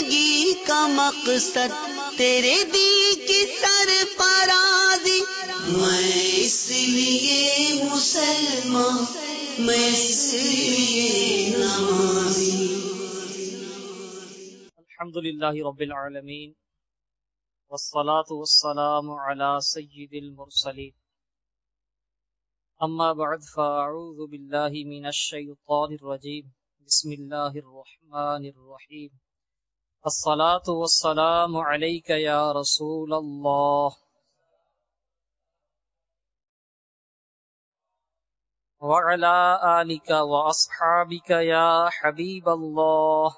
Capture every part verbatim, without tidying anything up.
زندگی کا مقصد تیرے دی کی سرفرازی، میں اس لیے مسلمان، میں اس لیے نمازی۔ الحمدللہ رب العالمین والصلاة والسلام علی سید المرسلین، اما بعد فاعوذ باللہ من الشیطان الرجیم، بسم اللہ الرحمن الرحیم۔ الصلاة والسلام علیک یا رسول اللہ وعلی آلک واصحابک یا حبیب اللہ۔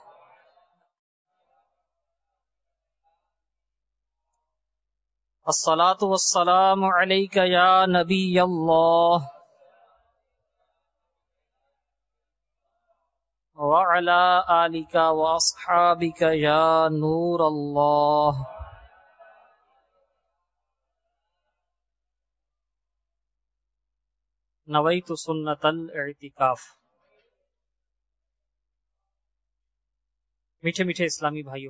الصلاة والسلام علیک یا نبی اللہ وعلی آلک واصحابک یا نور اللہ۔ نویت سنت الاعتکاف۔ میٹھے میٹھے اسلامی بھائیوں،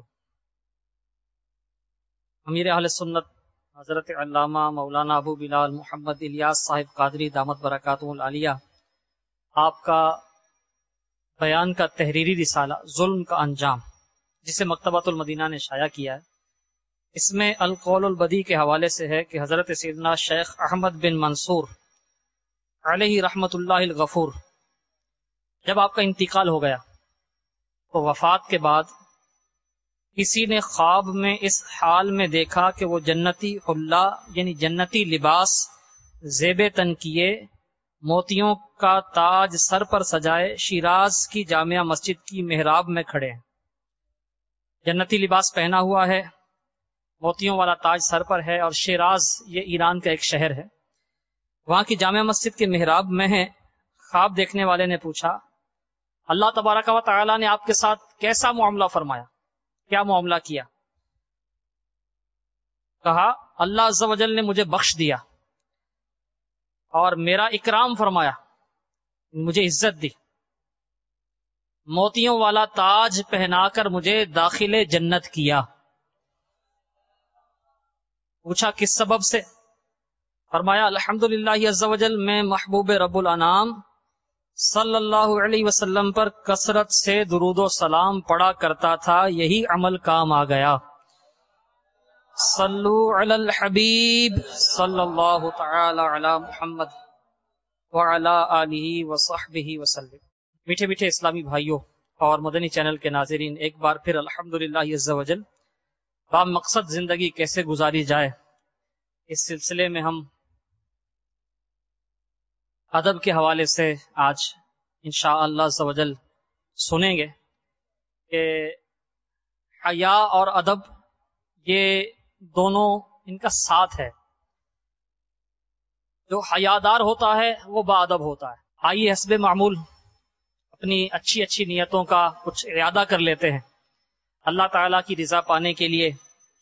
امیر اہل سنت حضرت علامہ مولانا ابو بلال محمد الیاس صاحب قادری دامت برکاتہ العالیہ آپ کا بیان کا تحریری رسالہ ظلم کا انجام، جسے مکتبۃ المدینہ نے شائع کیا ہے، اس میں القول البدی کے حوالے سے ہے کہ حضرت سیدنا شیخ احمد بن منصور علیہ رحمت اللہ الغفور جب آپ کا انتقال ہو گیا تو وفات کے بعد کسی نے خواب میں اس حال میں دیکھا کہ وہ جنتی حلہ یعنی جنتی لباس زیب تن کیے، موتیوں کا تاج سر پر سجائے شیراز کی جامع مسجد کی محراب میں کھڑے ہیں۔ جنتی لباس پہنا ہوا ہے، موتیوں والا تاج سر پر ہے، اور شیراز یہ ایران کا ایک شہر ہے، وہاں کی جامع مسجد کے محراب میں ہے۔ خواب دیکھنے والے نے پوچھا اللہ تبارک و تعالی نے آپ کے ساتھ کیسا معاملہ فرمایا، کیا معاملہ کیا؟ کہا اللہ عز و جل نے مجھے بخش دیا اور میرا اکرام فرمایا، مجھے عزت دی، موتیوں والا تاج پہنا کر مجھے داخل جنت کیا۔ پوچھا کس سبب سے؟ فرمایا الحمدللہ عز و جل میں محبوب رب الانام صلی اللہ علیہ وسلم پر کثرت سے درود و سلام پڑھا کرتا تھا، یہی عمل کام آ گیا۔ صلو علی الحبیب صلی اللہ تعالی علی محمد وعلی آلہ وصحبہ وسلم۔ میٹھے میٹھے اسلامی بھائیوں اور مدنی چینل کے ناظرین، ایک بار پھر الحمدللہ عز و جل با مقصد زندگی کیسے گزاری جائے، اس سلسلے میں ہم ادب کے حوالے سے آج انشاءاللہ عز و جل سنیں گے کہ حیا اور ادب یہ دونوں ان کا ساتھ ہے۔ جو حیادار ہوتا ہے وہ با ادب ہوتا ہے۔ آئیے حسب معمول اپنی اچھی اچھی نیتوں کا کچھ اعادہ کر لیتے ہیں۔ اللہ تعالیٰ کی رضا پانے کے لیے،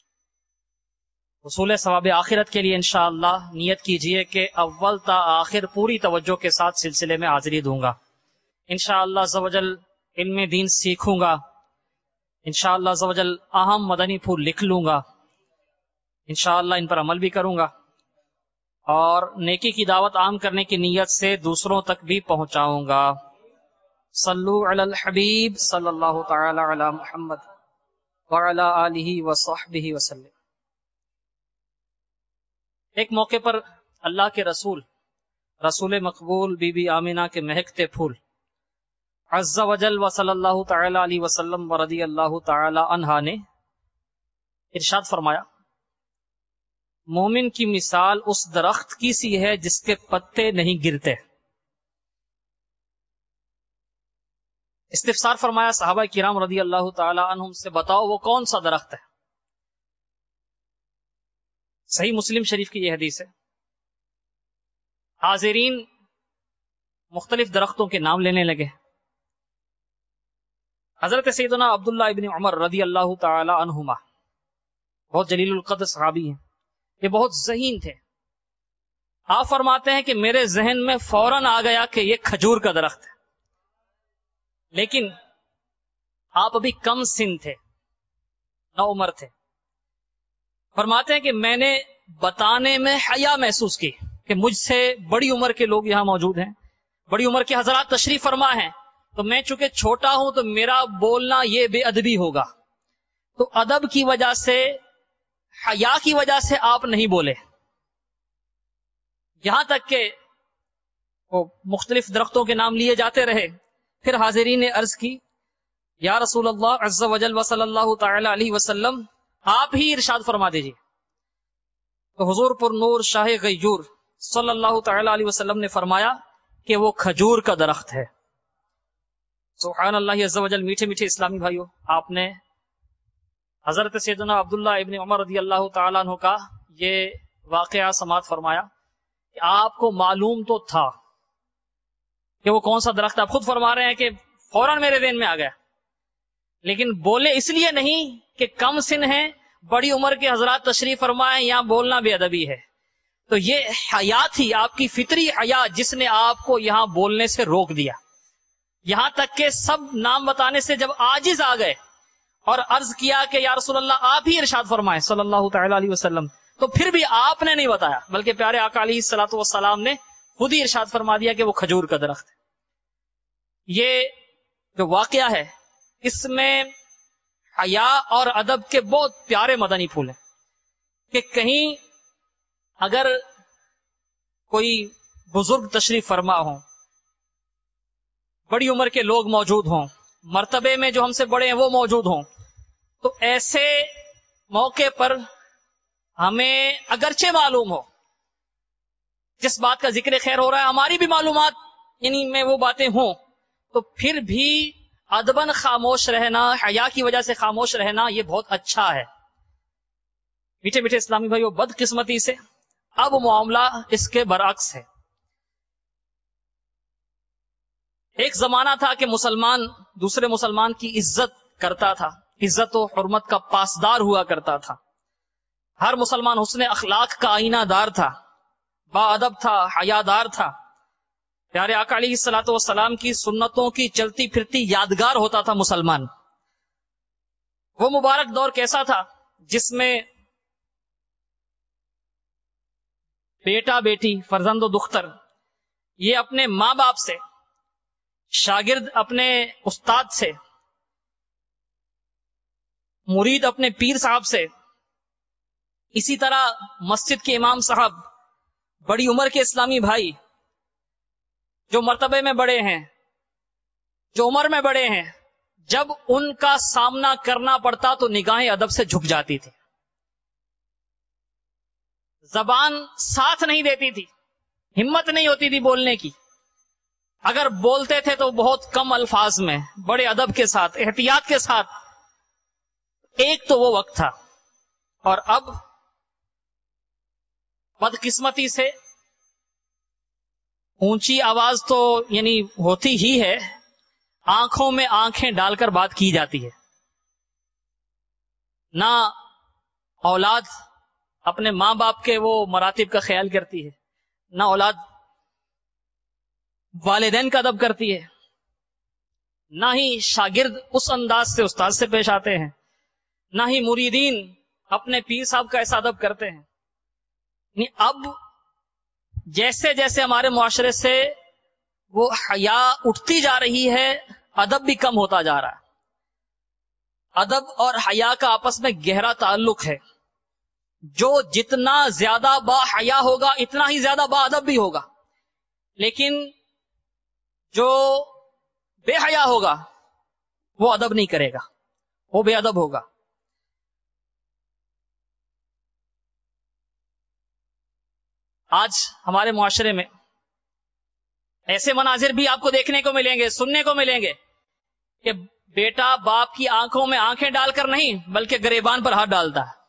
حصول ثواب آخرت کے لیے انشاءاللہ نیت کیجئے کہ اول تا آخر پوری توجہ کے ساتھ سلسلے میں حاضری دوں گا۔ انشاءاللہ عز و جل علم دین سیکھوں گا، انشاءاللہ عز و جل اہم مدنی پھول لکھ لوں گا، انشاءاللہ ان پر عمل بھی کروں گا، اور نیکی کی دعوت عام کرنے کی نیت سے دوسروں تک بھی پہنچاؤں گا۔ صلو علی الحبیب صلی اللہ تعالی علی محمد وعلی آلہ وصحبہ وسلم۔ ایک موقع پر اللہ کے رسول رسول مقبول بی بی آمینہ کے مہکتے پھول عز و جل و صلی اللہ تعالی علیہ وسلم و رضی اللہ تعالی عنہا نے ارشاد فرمایا مومن کی مثال اس درخت کی سی ہے جس کے پتے نہیں گرتے۔ استفسار فرمایا صحابہ کرام رضی اللہ تعالی عنہم سے، بتاؤ وہ کون سا درخت ہے؟ صحیح مسلم شریف کی یہ حدیث ہے۔ حاضرین مختلف درختوں کے نام لینے لگے۔ حضرت سیدنا عبداللہ ابن عمر رضی اللہ تعالی عنہما بہت جلیل القدر صحابی ہیں، یہ بہت ذہین تھے۔ آپ فرماتے ہیں کہ میرے ذہن میں فوراً آ گیا کہ یہ کھجور کا درخت ہے، لیکن آپ ابھی کم سن تھے، نوعمر تھے. فرماتے ہیں کہ میں نے بتانے میں حیا محسوس کی کہ مجھ سے بڑی عمر کے لوگ یہاں موجود ہیں، بڑی عمر کے حضرات تشریف فرما ہیں، تو میں چونکہ چھوٹا ہوں تو میرا بولنا یہ بے ادبی ہوگا، تو ادب کی وجہ سے، حیا کی وجہ سے آپ نہیں بولے. یہاں تک کہ وہ مختلف درختوں کے نام لیے جاتے رہے. پھر حاضرین نے عرض کی یا رسول اللہ عز وجل و صلی اللہ تعالی علیہ وسلم آپ ہی ارشاد فرما دیجیے. تو حضور پر نور شاہ غیور صلی اللہ تعالی علیہ وسلم نے فرمایا کہ وہ کھجور کا درخت ہے. سبحان اللہ عز وجل. میٹھے میٹھے اسلامی بھائیوں، آپ نے حضرت سیدنا عبداللہ ابن عمر رضی اللہ تعالیٰ عنہ کا یہ واقعہ سماعت فرمایا کہ آپ کو معلوم تو تھا کہ وہ کون سا درخت. آپ خود فرما رہے ہیں کہ فوراً میرے ذہن میں آ گیا، لیکن بولے اس لیے نہیں کہ کم سن ہیں، بڑی عمر کے حضرات تشریف فرمائے، یہاں بولنا بے ادبی ہے. تو یہ حیا تھی، آپ کی فطری حیا، جس نے آپ کو یہاں بولنے سے روک دیا. یہاں تک کہ سب نام بتانے سے جب عاجز آ گئے اور عرض کیا کہ یا رسول اللہ آپ ہی ارشاد فرمائیں صلی اللہ تعالی علیہ وسلم، تو پھر بھی آپ نے نہیں بتایا، بلکہ پیارے آقا علیہ الصلوۃ والسلام نے خود ہی ارشاد فرما دیا کہ وہ کھجور کا درخت ہے. یہ جو واقعہ ہے اس میں حیا اور ادب کے بہت پیارے مدنی پھول ہیں کہ کہیں اگر کوئی بزرگ تشریف فرما ہوں، بڑی عمر کے لوگ موجود ہوں، مرتبے میں جو ہم سے بڑے ہیں وہ موجود ہوں، تو ایسے موقع پر ہمیں اگرچہ معلوم ہو جس بات کا ذکر خیر ہو رہا ہے، ہماری بھی معلومات یعنی میں وہ باتیں ہوں، تو پھر بھی ادباً خاموش رہنا، حیا کی وجہ سے خاموش رہنا، یہ بہت اچھا ہے. میٹھے میٹھے اسلامی بھائیو، بد قسمتی سے اب معاملہ اس کے برعکس ہے. ایک زمانہ تھا کہ مسلمان دوسرے مسلمان کی عزت کرتا تھا، عزت و حرمت کا پاسدار ہوا کرتا تھا. ہر مسلمان حسن اخلاق کا آئینہ دار تھا، با ادب تھا، حیا دار تھا. پیارے آقا علیہ الصلوۃ والسلام کی سنتوں کی چلتی پھرتی یادگار ہوتا تھا مسلمان. وہ مبارک دور کیسا تھا جس میں بیٹا بیٹی، فرزند و دختر، یہ اپنے ماں باپ سے، شاگرد اپنے استاد سے، مرید اپنے پیر صاحب سے، اسی طرح مسجد کے امام صاحب، بڑی عمر کے اسلامی بھائی جو مرتبے میں بڑے ہیں، جو عمر میں بڑے ہیں، جب ان کا سامنا کرنا پڑتا تو نگاہیں ادب سے جھک جاتی تھی، زبان ساتھ نہیں دیتی تھی، ہمت نہیں ہوتی تھی بولنے کی. اگر بولتے تھے تو بہت کم الفاظ میں، بڑے ادب کے ساتھ، احتیاط کے ساتھ. ایک تو وہ وقت تھا، اور اب بدقسمتی سے اونچی آواز تو یعنی ہوتی ہی ہے، آنکھوں میں آنکھیں ڈال کر بات کی جاتی ہے. نہ اولاد اپنے ماں باپ کے وہ مراتب کا خیال کرتی ہے، نہ اولاد والدین کا ادب کرتی ہے، نہ ہی شاگرد اس انداز سے استاد سے پیش آتے ہیں، نہ ہی مریدین اپنے پیر صاحب کا ایسا ادب کرتے ہیں. اب جیسے جیسے ہمارے معاشرے سے وہ حیا اٹھتی جا رہی ہے، ادب بھی کم ہوتا جا رہا ہے. ادب اور حیا کا آپس میں گہرا تعلق ہے. جو جتنا زیادہ با حیا ہوگا اتنا ہی زیادہ با ادب بھی ہوگا، لیکن جو بے حیا ہوگا وہ ادب نہیں کرے گا، وہ بے ادب ہوگا. آج ہمارے معاشرے میں ایسے مناظر بھی آپ کو دیکھنے کو ملیں گے، سننے کو ملیں گے کہ بیٹا باپ کی آنکھوں میں آنکھیں ڈال کر نہیں بلکہ گریبان پر ہاتھ ڈالتا ہے.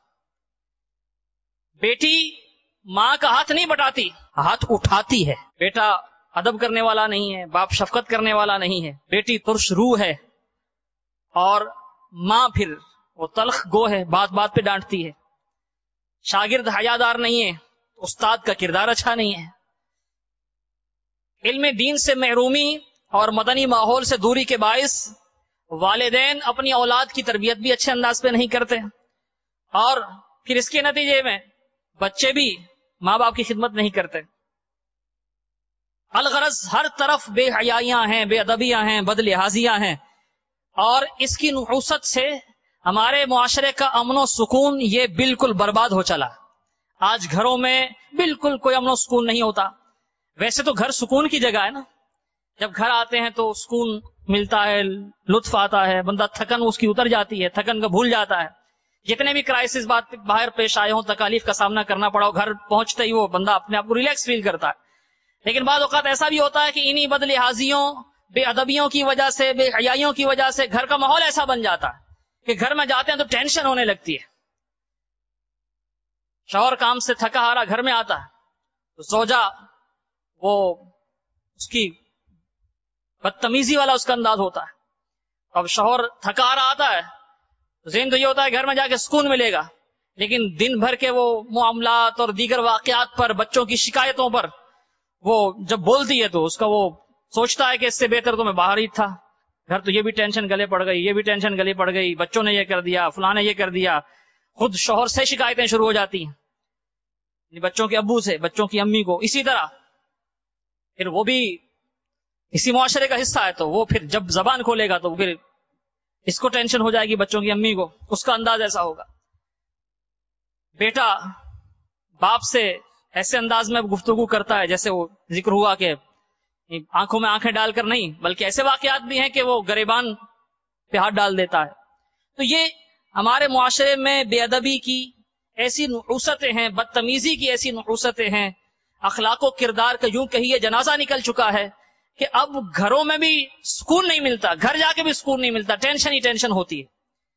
بیٹی ماں کا ہاتھ نہیں بٹاتی، ہاتھ اٹھاتی ہے. بیٹا ادب کرنے والا نہیں ہے، باپ شفقت کرنے والا نہیں ہے، بیٹی ترش روح ہے، اور ماں پھر وہ تلخ گو ہے، بات بات پہ ڈانٹتی ہے. شاگرد حیادار نہیں ہے، استاد کا کردار اچھا نہیں ہے. علم دین سے محرومی اور مدنی ماحول سے دوری کے باعث والدین اپنی اولاد کی تربیت بھی اچھے انداز پہ نہیں کرتے. اور پھر اس کے نتیجے میں بچے بھی ماں باپ کی خدمت نہیں کرتے. الغرض ہر طرف بے حیائیاں ہیں، بے ادبیاں ہیں، بد لحاظیاں ہیں، اور اس کی نحوست سے ہمارے معاشرے کا امن و سکون یہ بالکل برباد ہو چلا. آج گھروں میں بالکل کوئی امن و سکون نہیں ہوتا. ویسے تو گھر سکون کی جگہ ہے نا، جب گھر آتے ہیں تو سکون ملتا ہے، لطف آتا ہے، بندہ تھکن اس کی اتر جاتی ہے، تھکن کا بھول جاتا ہے. جتنے بھی کرائسس بات باہر پیش آئے ہوں، تکالیف کا سامنا کرنا پڑا ہو، گھر پہنچتے ہی وہ بندہ اپنے آپ کو ریلیکس فیل کرتا ہے. لیکن بعض اوقات ایسا بھی ہوتا ہے کہ انہی بد لحاظیوں، بے ادبیوں کی وجہ سے، بے حیائیوں کی وجہ سے گھر کا ماحول ایسا بن جاتا ہے کہ گھر میں جاتے ہیں تو ٹینشن ہونے لگتی ہے. شوہر کام سے تھکا ہارا گھر میں آتا ہے تو زوجہ وہ اس کی بدتمیزی والا اس کا انداز ہوتا ہے. اب شوہر تھکا ہارا آتا ہے تو ذہن تو یہ ہوتا ہے گھر میں جا کے سکون ملے گا، لیکن دن بھر کے وہ معاملات اور دیگر واقعات پر، بچوں کی شکایتوں پر وہ جب بولتی ہے تو اس کا وہ سوچتا ہے کہ اس سے بہتر تو میں باہر ہی تھا. گھر تو یہ بھی ٹینشن گلے پڑ گئی، یہ بھی ٹینشن گلے پڑ گئی، بچوں نے یہ کر دیا، فلاں نے یہ کر دیا. خود شوہر سے شکایتیں شروع ہو جاتی ہیں، بچوں کے ابو سے، بچوں کی امی کو. اسی طرح پھر وہ بھی اسی معاشرے کا حصہ ہے تو وہ پھر جب زبان کھولے گا تو پھر اس کو ٹینشن ہو جائے گی، بچوں کی امی کو، اس کا انداز ایسا ہوگا. بیٹا باپ سے ایسے انداز میں گفتگو کرتا ہے جیسے وہ ذکر ہوا کہ آنکھوں میں آنکھیں ڈال کر نہیں، بلکہ ایسے واقعات بھی ہیں کہ وہ گریبان پہ ہاتھ ڈال دیتا ہے. تو یہ ہمارے معاشرے میں بے ادبی کی ایسی نحوستیں ہیں، بدتمیزی کی ایسی نحوستیں ہیں، اخلاق و کردار کا یوں کہیے جنازہ نکل چکا ہے کہ اب گھروں میں بھی سکون نہیں ملتا، گھر جا کے بھی سکون نہیں ملتا، ٹینشن ہی ٹینشن ہوتی ہے.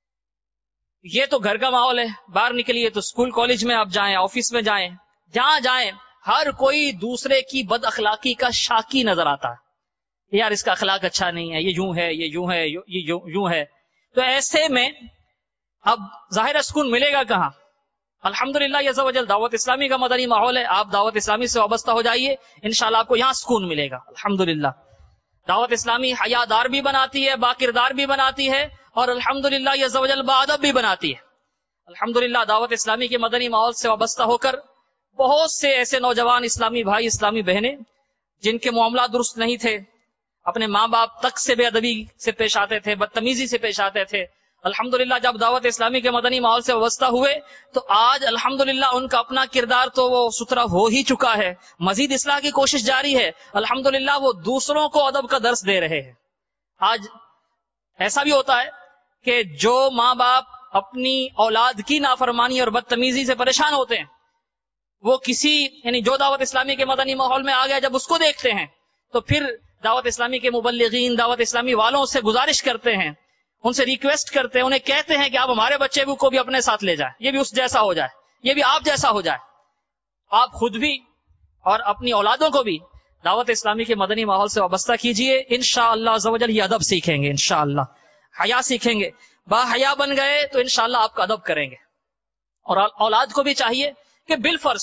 یہ تو گھر کا ماحول ہے. باہر نکلیے تو اسکول کالج میں آپ جائیں، آفس میں جائیں، جہاں جائیں ہر کوئی دوسرے کی بد اخلاقی کا شاکی نظر آتا ہے. یار اس کا اخلاق اچھا نہیں ہے، یہ یوں ہے، یہ یوں ہے، یہ یوں ہے. تو ایسے میں اب ظاہر سکون ملے گا کہاں؟ الحمدللہ عز و جل دعوت اسلامی کا مدنی ماحول ہے. آپ دعوت اسلامی سے وابستہ ہو جائیے، انشاءاللہ آپ کو یہاں سکون ملے گا. الحمدللہ دعوت اسلامی حیادار بھی بناتی ہے، باکردار بھی بناتی ہے، اور الحمدللہ عز و جل باادب بھی بناتی ہے. الحمدللہ دعوت اسلامی کے مدنی ماحول سے وابستہ ہو کر بہت سے ایسے نوجوان اسلامی بھائی، اسلامی بہنیں جن کے معاملات درست نہیں تھے، اپنے ماں باپ تک سے بے ادبی سے پیش آتے تھے، بدتمیزی سے پیش آتے تھے، الحمدللہ جب دعوت اسلامی کے مدنی ماحول سے وابستہ ہوئے تو آج الحمدللہ ان کا اپنا کردار تو وہ ستھرا ہو ہی چکا ہے، مزید اصلاح کی کوشش جاری ہے. الحمدللہ وہ دوسروں کو ادب کا درس دے رہے ہیں. آج ایسا بھی ہوتا ہے کہ جو ماں باپ اپنی اولاد کی نافرمانی اور بدتمیزی سے پریشان ہوتے ہیں، وہ کسی یعنی جو دعوت اسلامی کے مدنی ماحول میں آ گیا، جب اس کو دیکھتے ہیں تو پھر دعوت اسلامی کے مبلغین، دعوت اسلامی والوں سے گزارش کرتے ہیں، ان سے ریکویسٹ کرتے ہیں، انہیں کہتے ہیں کہ آپ ہمارے بچے کو بھی اپنے ساتھ لے جائیں، یہ بھی اس جیسا ہو جائے، یہ بھی آپ جیسا ہو جائے. آپ خود بھی اور اپنی اولادوں کو بھی دعوت اسلامی کے مدنی ماحول سے وابستہ کیجئے. انشاءاللہ عز و جل یہ ادب سیکھیں گے، انشاءاللہ حیا سیکھیں گے. با حیا بن گئے تو انشاءاللہ آپ کا ادب کریں گے. اور اولاد کو بھی چاہیے کہ بالفرض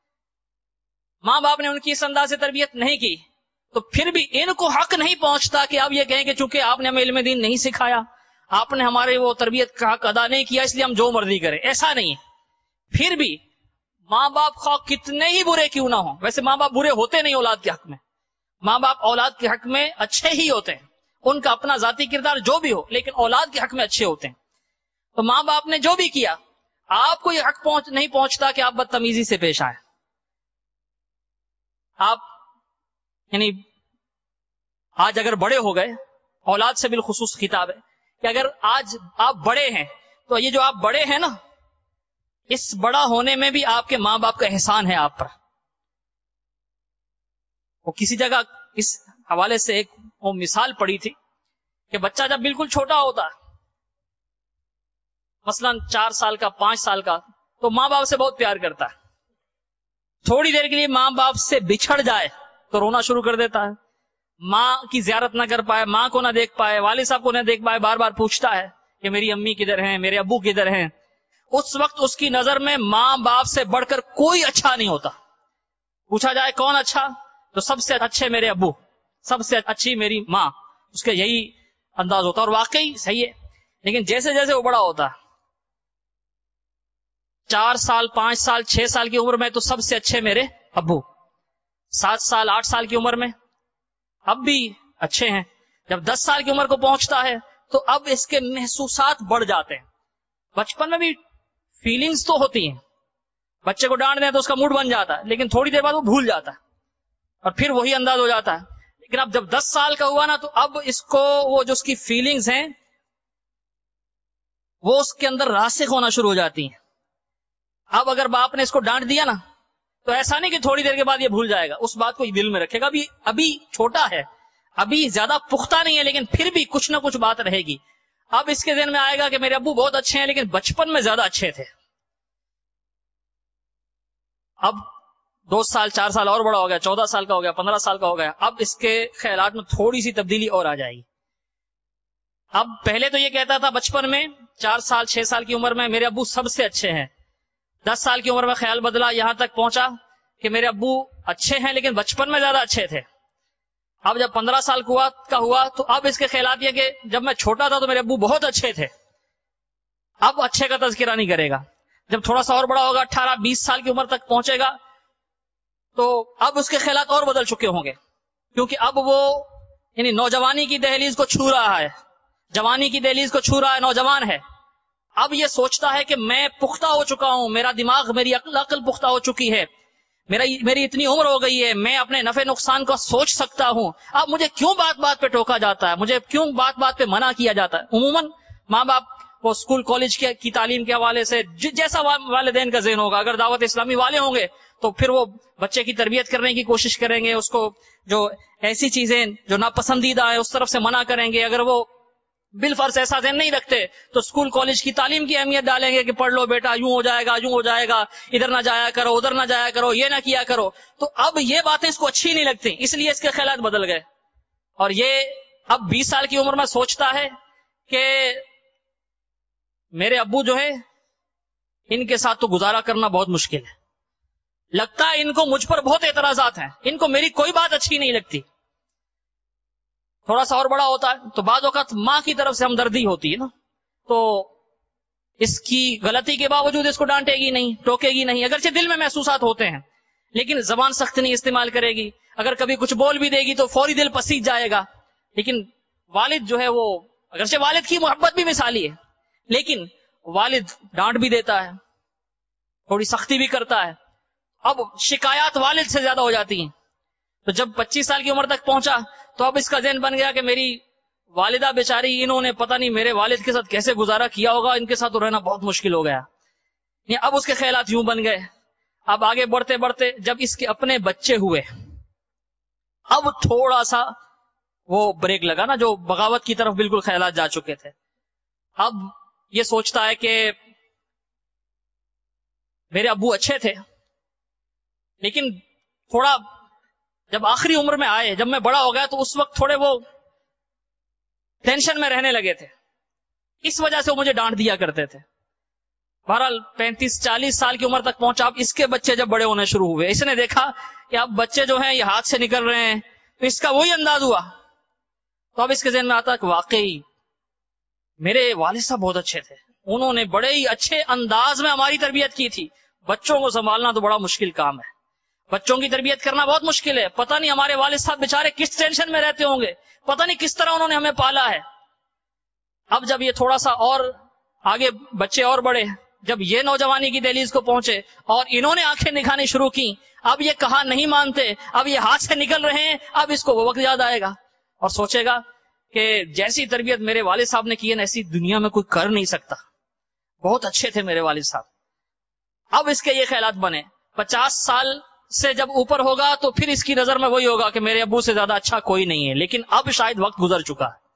ماں باپ نے ان کی اس انداز سے تربیت نہیں کی تو پھر بھی ان کو حق نہیں پہنچتا کہ آپ یہ کہیں کہ چونکہ آپ نے ہمیں علم دین نہیں سکھایا، آپ نے ہمارے وہ تربیت کا حق ادا نہیں کیا، اس لیے ہم جو مرضی کریں. ایسا نہیں ہے. پھر بھی ماں باپ خواہ کتنے ہی برے کیوں نہ ہوں، ویسے ماں باپ برے ہوتے نہیں اولاد کے حق میں، ماں باپ اولاد کے حق میں اچھے ہی ہوتے ہیں، ان کا اپنا ذاتی کردار جو بھی ہو، لیکن اولاد کے حق میں اچھے ہوتے ہیں. تو ماں باپ نے جو بھی کیا، آپ کو یہ حق پہنچ نہیں پہنچتا کہ آپ بدتمیزی سے پیش آئیں. آپ یعنی آج اگر بڑے ہو گئے، اولاد سے بالخصوص خطاب ہے کہ اگر آج آپ بڑے ہیں تو یہ جو آپ بڑے ہیں نا، اس بڑا ہونے میں بھی آپ کے ماں باپ کا احسان ہے آپ پر. وہ کسی جگہ اس حوالے سے ایک وہ مثال پڑی تھی کہ بچہ جب بالکل چھوٹا ہوتا ہے، مثلا چار سال کا، پانچ سال کا، تو ماں باپ سے بہت پیار کرتا ہے. تھوڑی دیر کے لیے ماں باپ سے بچھڑ جائے تو رونا شروع کر دیتا ہے. ماں کی زیارت نہ کر پائے، ماں کو نہ دیکھ پائے، والد صاحب کو نہ دیکھ پائے، بار بار پوچھتا ہے کہ میری امی کدھر ہیں، میرے ابو کدھر ہیں. اس وقت اس کی نظر میں ماں باپ سے بڑھ کر کوئی اچھا نہیں ہوتا. پوچھا جائے کون اچھا، تو سب سے اچھے میرے ابو، سب سے اچھی میری ماں، اس کا یہی انداز ہوتا. اور واقعی صحیح ہے. لیکن جیسے جیسے وہ بڑا ہوتا چار سال پانچ سال چھ سال کی عمر میں تو سب سے اچھے میرے ابو، سات سال آٹھ سال کی عمر میں اب بھی اچھے ہیں، جب دس سال کی عمر کو پہنچتا ہے تو اب اس کے محسوسات بڑھ جاتے ہیں. بچپن میں بھی فیلنگز تو ہوتی ہیں، بچے کو ڈانٹ دیں تو اس کا موڈ بن جاتا ہے، لیکن تھوڑی دیر بعد وہ بھول جاتا ہے اور پھر وہی انداز ہو جاتا ہے. لیکن اب جب دس سال کا ہوا نا تو اب اس کو وہ جو اس کی فیلنگز ہیں وہ اس کے اندر راسخ ہونا شروع ہو جاتی ہیں. اب اگر باپ نے اس کو ڈانٹ دیا نا تو ایسا نہیں کہ تھوڑی دیر کے بعد یہ بھول جائے گا، اس بات کو دل میں رکھے گا. ابھی ابھی چھوٹا ہے، ابھی زیادہ پختہ نہیں ہے، لیکن پھر بھی کچھ نہ کچھ بات رہے گی. اب اس کے ذہن میں آئے گا کہ میرے ابو بہت اچھے ہیں لیکن بچپن میں زیادہ اچھے تھے. اب دو سال چار سال اور بڑا ہو گیا، چودہ سال کا ہو گیا، پندرہ سال کا ہو گیا، اب اس کے خیالات میں تھوڑی سی تبدیلی اور آ جائے گی. اب پہلے تو یہ کہتا تھا بچپن میں چار سال چھ سال کی عمر میں میرے ابو سب سے اچھے ہیں. دس سال کی عمر میں خیال بدلا، یہاں تک پہنچا کہ میرے ابو اچھے ہیں لیکن بچپن میں زیادہ اچھے تھے. اب جب پندرہ سال کا ہوا تو اب اس کے خیالات یہ کہ جب میں چھوٹا تھا تو میرے ابو بہت اچھے تھے. اب اچھے کا تذکرہ نہیں کرے گا. جب تھوڑا سا اور بڑا ہوگا، اٹھارہ بیس سال کی عمر تک پہنچے گا تو اب اس کے خیالات اور بدل چکے ہوں گے، کیونکہ اب وہ یعنی نوجوانی کی دہلیز کو چھو رہا ہے، جوانی کی دہلیز کو چھو رہا ہے، نوجوان ہے. اب یہ سوچتا ہے کہ میں پختہ ہو چکا ہوں، میرا دماغ میری عقل عقل پختہ ہو چکی ہے، میرا میری اتنی عمر ہو گئی ہے، میں اپنے نفع نقصان کا سوچ سکتا ہوں. اب مجھے کیوں بات بات پہ ٹوکا جاتا ہے، مجھے کیوں بات بات پہ منع کیا جاتا ہے. عموماً ماں باپ وہ اسکول کالج کی تعلیم کے حوالے سے جیسا والدین کا ذہن ہوگا، اگر دعوت اسلامی والے ہوں گے تو پھر وہ بچے کی تربیت کرنے کی کوشش کریں گے، اس کو جو ایسی چیزیں جو ناپسندیدہ ہیں اس طرف سے منع کریں گے. اگر وہ بالفرض ایسا ذہن نہیں رکھتے تو اسکول کالج کی تعلیم کی اہمیت ڈالیں گے کہ پڑھ لو بیٹا، یوں ہو جائے گا یوں ہو جائے گا، ادھر نہ جایا کرو ادھر نہ جایا کرو، یہ نہ کیا کرو. تو اب یہ باتیں اس کو اچھی نہیں لگتی، اس لیے اس کے خیالات بدل گئے. اور یہ اب بیس سال کی عمر میں سوچتا ہے کہ میرے ابو جو ہے ان کے ساتھ تو گزارا کرنا بہت مشکل ہے، لگتا ہے ان کو مجھ پر بہت اعتراضات ہیں، ان کو میری کوئی بات اچھی نہیں لگتی. تھوڑا سا اور بڑا ہوتا ہے تو بعض اوقات ماں کی طرف سے ہمدردی ہوتی ہے نا، تو اس کی غلطی کے باوجود اس کو ڈانٹے گی نہیں، ٹوکے گی نہیں، اگرچہ دل میں محسوسات ہوتے ہیں لیکن زبان سخت نہیں استعمال کرے گی. اگر کبھی کچھ بول بھی دے گی تو فوری دل پسیج جائے گا. لیکن والد جو ہے وہ اگرچہ والد کی محبت بھی مثالی ہے لیکن والد ڈانٹ بھی دیتا ہے، تھوڑی سختی بھی کرتا ہے. اب شکایات والد سے زیادہ ہو جاتی ہیں. تو جب پچیس سال کی عمر تک پہنچا تو اب اس کا ذہن بن گیا کہ میری والدہ بیچاری، انہوں نے پتہ نہیں میرے والد کے ساتھ کیسے گزارا کیا ہوگا، ان کے ساتھ تو رہنا بہت مشکل ہو گیا. اب اس کے خیالات یوں بن گئے. اب آگے بڑھتے بڑھتے جب اس کے اپنے بچے ہوئے اب تھوڑا سا وہ بریک لگا نا، جو بغاوت کی طرف بالکل خیالات جا چکے تھے. اب یہ سوچتا ہے کہ میرے ابو اچھے تھے لیکن تھوڑا جب آخری عمر میں آئے، جب میں بڑا ہو گیا تو اس وقت تھوڑے وہ ٹینشن میں رہنے لگے تھے، اس وجہ سے وہ مجھے ڈانٹ دیا کرتے تھے. بہرحال پینتیس چالیس سال کی عمر تک پہنچا. اب اس کے بچے جب بڑے ہونے شروع ہوئے، اس نے دیکھا کہ اب بچے جو ہیں یہ ہاتھ سے نکل رہے ہیں، تو اس کا وہی انداز ہوا. تو اب اس کے ذہن میں آتا کہ واقعی میرے والد صاحب بہت اچھے تھے، انہوں نے بڑے ہی اچھے انداز میں ہماری تربیت کی تھی. بچوں کو سنبھالنا تو بڑا مشکل کام ہے، بچوں کی تربیت کرنا بہت مشکل ہے. پتہ نہیں ہمارے والد صاحب بیچارے کس ٹینشن میں رہتے ہوں گے، پتہ نہیں کس طرح انہوں نے ہمیں پالا ہے. اب جب یہ تھوڑا سا اور آگے بچے اور بڑے، جب یہ نوجوانی کی دہلیز کو پہنچے اور انہوں نے آنکھیں دکھانی شروع کی، اب یہ کہا نہیں مانتے، اب یہ ہاتھ سے نکل رہے ہیں. اب اس کو وہ وقت یاد آئے گا اور سوچے گا کہ جیسی تربیت میرے والد صاحب نے کی ہے نا، ایسی دنیا میں کوئی کر نہیں سکتا، بہت اچھے تھے میرے والد صاحب. اب اس کے یہ خیالات بنے. پچاس سال سے جب اوپر ہوگا تو پھر اس کی نظر میں وہی ہوگا کہ میرے ابو سے زیادہ اچھا کوئی نہیں ہے. لیکن اب شاید وقت گزر چکا ہے.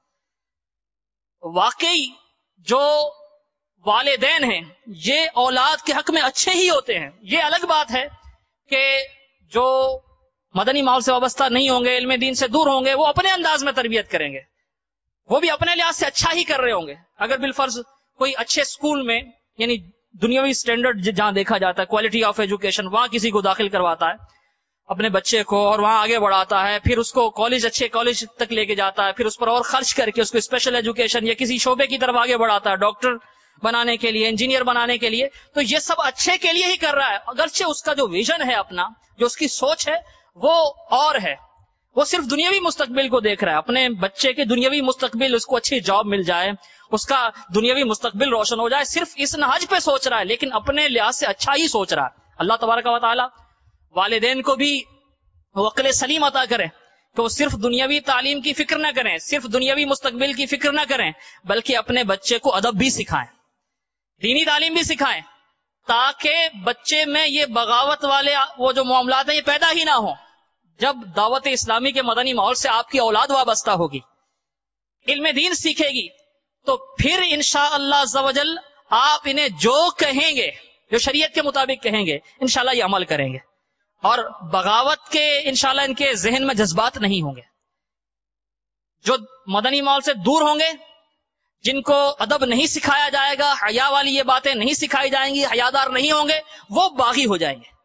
واقعی جو والدین ہیں یہ اولاد کے حق میں اچھے ہی ہوتے ہیں. یہ الگ بات ہے کہ جو مدنی ماحول سے وابستہ نہیں ہوں گے، علم دین سے دور ہوں گے، وہ اپنے انداز میں تربیت کریں گے، وہ بھی اپنے لحاظ سے اچھا ہی کر رہے ہوں گے. اگر بالفرض کوئی اچھے اسکول میں، یعنی دنیاوی سٹینڈرڈ جہاں دیکھا جاتا ہے، کوالٹی آف ایجوکیشن، وہاں کسی کو داخل کرواتا ہے اپنے بچے کو اور وہاں آگے بڑھاتا ہے، پھر اس کو کالج اچھے کالج تک لے کے جاتا ہے، پھر اس پر اور خرچ کر کے اس کو اسپیشل ایجوکیشن یا کسی شعبے کی طرف آگے بڑھاتا ہے، ڈاکٹر بنانے کے لیے، انجینئر بنانے کے لیے، تو یہ سب اچھے کے لیے ہی کر رہا ہے، اگرچہ اس کا جو ویژن ہے اپنا، جو اس کی سوچ ہے وہ اور ہے، وہ صرف دنیاوی مستقبل کو دیکھ رہا ہے، اپنے بچے کے دنیاوی مستقبل، اس کو اچھی جاب مل جائے، اس کا دنیاوی مستقبل روشن ہو جائے، صرف اس نہج پہ سوچ رہا ہے، لیکن اپنے لحاظ سے اچھا ہی سوچ رہا ہے۔ اللہ تبارک و تعالی والدین کو بھی عقل سلیم عطا کرے کہ وہ صرف دنیاوی تعلیم کی فکر نہ کریں، صرف دنیاوی مستقبل کی فکر نہ کریں، بلکہ اپنے بچے کو ادب بھی سکھائیں، دینی تعلیم بھی سکھائیں، تاکہ بچے میں یہ بغاوت والے وہ جو معاملات ہیں یہ پیدا ہی نہ ہوں۔ جب دعوت اسلامی کے مدنی ماحول سے آپ کی اولاد وابستہ ہوگی، علم دین سیکھے گی، تو پھر انشاءاللہ عز و جل آپ انہیں جو کہیں گے، جو شریعت کے مطابق کہیں گے، انشاءاللہ یہ عمل کریں گے، اور بغاوت کے انشاءاللہ ان کے ذہن میں جذبات نہیں ہوں گے۔ جو مدنی ماحول سے دور ہوں گے، جن کو ادب نہیں سکھایا جائے گا، حیا والی یہ باتیں نہیں سکھائی جائیں گی، حیادار نہیں ہوں گے، وہ باغی ہو جائیں گے۔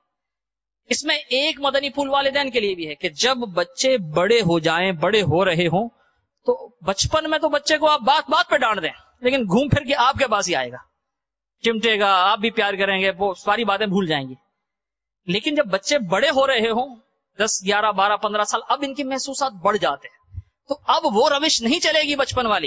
اس میں ایک مدنی پھول والدین کے لیے بھی ہے کہ جب بچے بڑے ہو جائیں، بڑے ہو رہے ہوں، تو بچپن میں تو بچے کو آپ بات بات پہ ڈانٹ دیں، لیکن گھوم پھر کے آپ کے پاس ہی آئے گا، چمٹے گا، آپ بھی پیار کریں گے، وہ ساری باتیں بھول جائیں گی۔ لیکن جب بچے بڑے ہو رہے ہوں، دس گیارہ بارہ پندرہ سال، اب ان کے محسوسات بڑھ جاتے ہیں، تو اب وہ روش نہیں چلے گی بچپن والی۔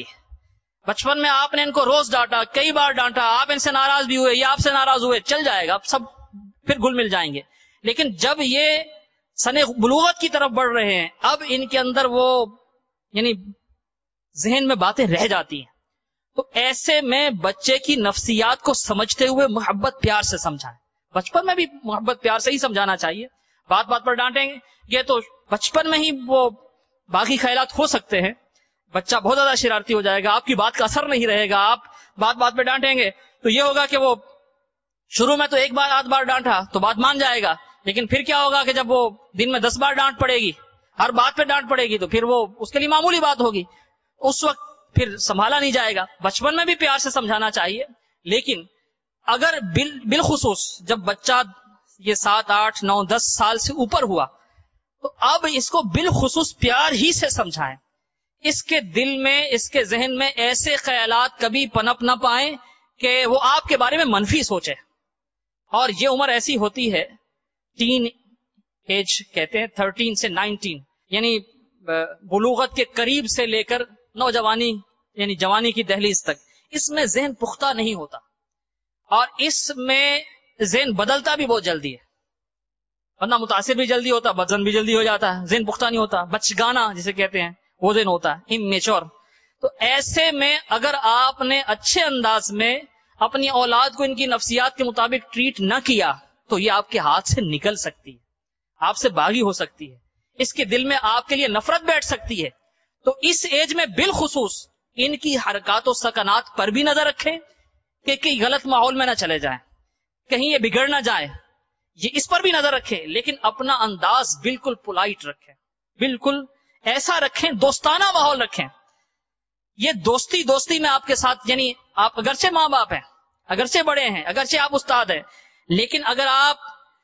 بچپن میں آپ نے ان کو روز ڈانٹا، کئی بار ڈانٹا، آپ ان سے ناراض بھی ہوئے یا آپ سے ناراض ہوئے، چل جائے گا، اب سب پھر گل مل جائیں گے۔ لیکن جب یہ سن بلوغت کی طرف بڑھ رہے ہیں، اب ان کے اندر وہ یعنی ذہن میں باتیں رہ جاتی ہیں، تو ایسے میں بچے کی نفسیات کو سمجھتے ہوئے محبت پیار سے سمجھائیں۔ بچپن میں بھی محبت پیار سے ہی سمجھانا چاہیے، بات بات پر ڈانٹیں گے یہ تو بچپن میں ہی وہ باقی خیالات ہو سکتے ہیں، بچہ بہت زیادہ شرارتی ہو جائے گا، آپ کی بات کا اثر نہیں رہے گا، آپ بات بات پہ ڈانٹیں گے تو یہ ہوگا کہ وہ شروع میں تو ایک بار آدھ بار ڈانٹا تو بات مان جائے گا، لیکن پھر کیا ہوگا کہ جب وہ دن میں دس بار ڈانٹ پڑے گی، ہر بات پہ ڈانٹ پڑے گی، تو پھر وہ اس کے لیے معمولی بات ہوگی، اس وقت پھر سنبھالا نہیں جائے گا۔ بچپن میں بھی پیار سے سمجھانا چاہیے، لیکن اگر بالخصوص جب بچہ یہ سات آٹھ نو دس سال سے اوپر ہوا تو اب اس کو بالخصوص پیار ہی سے سمجھائیں، اس کے دل میں، اس کے ذہن میں ایسے خیالات کبھی پنپ نہ پائیں کہ وہ آپ کے بارے میں منفی سوچے۔ اور یہ عمر ایسی ہوتی ہے، تین ایج کہتے ہیں، تھرٹین سے نائنٹین، یعنی بلوغت کے قریب سے لے کر نوجوانی یعنی جوانی کی دہلیز تک، اس میں ذہن پختہ نہیں ہوتا، اور اس میں ذہن بدلتا بھی بہت جلدی ہے، ورنہ متاثر بھی جلدی ہوتا، بدزن بھی جلدی ہو جاتا ہے، ذہن پختہ نہیں ہوتا، بچگانا جسے کہتے ہیں وہ ذہن ہوتا ہے، امیچور۔ تو ایسے میں اگر آپ نے اچھے انداز میں اپنی اولاد کو ان کی نفسیات کے مطابق ٹریٹ نہ کیا تو یہ آپ کے ہاتھ سے نکل سکتی ہے، آپ سے باغی ہو سکتی ہے، اس کے دل میں آپ کے لیے نفرت بیٹھ سکتی ہے۔ تو اس ایج میں بالخصوص ان کی حرکات و سکنات پر بھی نظر رکھیں کہ کہیں غلط ماحول میں نہ چلے جائیں، کہیں یہ بگڑ نہ جائے، یہ اس پر بھی نظر رکھیں، لیکن اپنا انداز بالکل پولائٹ رکھیں، بالکل ایسا رکھیں، دوستانہ ماحول رکھیں۔ یہ دوستی دوستی میں آپ کے ساتھ، یعنی آپ اگرچہ ماں باپ ہیں، اگرچہ بڑے ہیں، اگرچہ آپ استاد ہیں، لیکن اگر آپ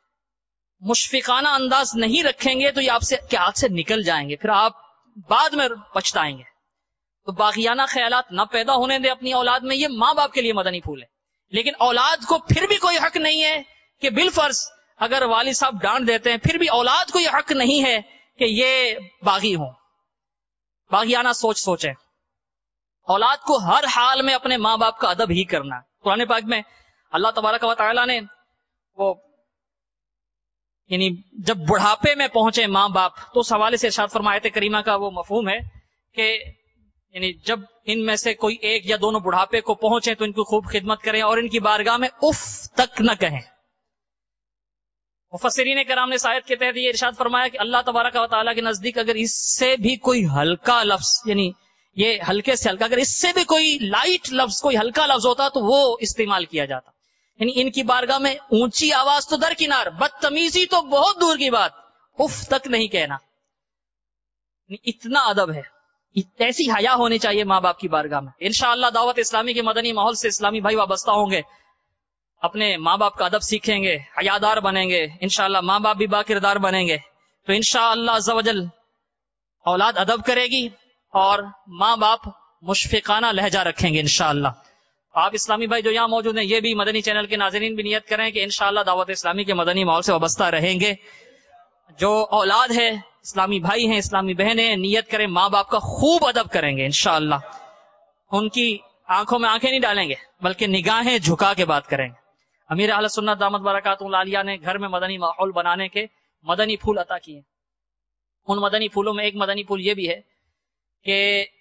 مشفقانہ انداز نہیں رکھیں گے تو یہ آپ سے کے ہاتھ سے نکل جائیں گے، پھر آپ بعد میں پچھتائیں گے۔ تو باغیانہ خیالات نہ پیدا ہونے دیں اپنی اولاد میں، یہ ماں باپ کے لیے مدنی پھول ہے۔ لیکن اولاد کو پھر بھی کوئی حق نہیں ہے کہ بالفرض اگر والد صاحب ڈانٹ دیتے ہیں پھر بھی اولاد کو یہ حق نہیں ہے کہ یہ باغی ہوں، باغیانہ سوچ سوچیں۔ اولاد کو ہر حال میں اپنے ماں باپ کا ادب ہی کرنا۔ قرآن پاک میں اللہ تبارک و تعالیٰ نے وہ یعنی جب بڑھاپے میں پہنچے ماں باپ تو اس حوالے سے ارشاد فرمایا آیت کریمہ کا وہ مفہوم ہے کہ یعنی جب ان میں سے کوئی ایک یا دونوں بڑھاپے کو پہنچے تو ان کی خوب خدمت کریں اور ان کی بارگاہ میں اف تک نہ کہیں۔ مفسرین کرام نے اس آیت کے تحت یہ ارشاد فرمایا کہ اللہ تبارک و تعالیٰ کے نزدیک اگر اس سے بھی کوئی ہلکا لفظ، یعنی یہ ہلکے سے ہلکا، اگر اس سے بھی کوئی لائٹ لفظ، کوئی ہلکا لفظ ہوتا تو وہ استعمال کیا جاتا۔ یعنی ان کی بارگاہ میں اونچی آواز تو درکنار، بدتمیزی تو بہت دور کی بات، اف تک نہیں کہنا۔ اتنا ادب ہے، ایسی حیا ہونی چاہیے ماں باپ کی بارگاہ میں۔ انشاءاللہ دعوت اسلامی کے مدنی ماحول سے اسلامی بھائی وابستہ ہوں گے، اپنے ماں باپ کا ادب سیکھیں گے، حیادار بنیں گے، انشاءاللہ ماں باپ بھی با کردار بنیں گے، تو انشاءاللہ عز و جل اولاد ادب کرے گی اور ماں باپ مشفقانہ لہجہ رکھیں گے انشاءاللہ۔ آپ اسلامی بھائی جو یہاں موجود ہیں یہ بھی مدنی چینل کے ناظرین بھی نیت کریں کہ انشاءاللہ دعوت اسلامی کے مدنی ماحول سے وابستہ رہیں گے. جو اولاد ہے، اسلامی بھائی ہیں، اسلامی بہنیں ہیں، نیت کریں ماں باپ کا خوب ادب کریں گے انشاءاللہ. ان کی آنکھوں میں آنکھیں نہیں ڈالیں گے بلکہ نگاہیں جھکا کے بات کریں گے. امیر اہل سنت دامت برکاتہ العالیہ نے گھر میں مدنی ماحول بنانے کے مدنی پھول عطا کیے. ان مدنی پھولوں میں ایک مدنی پھول یہ بھی ہے کہ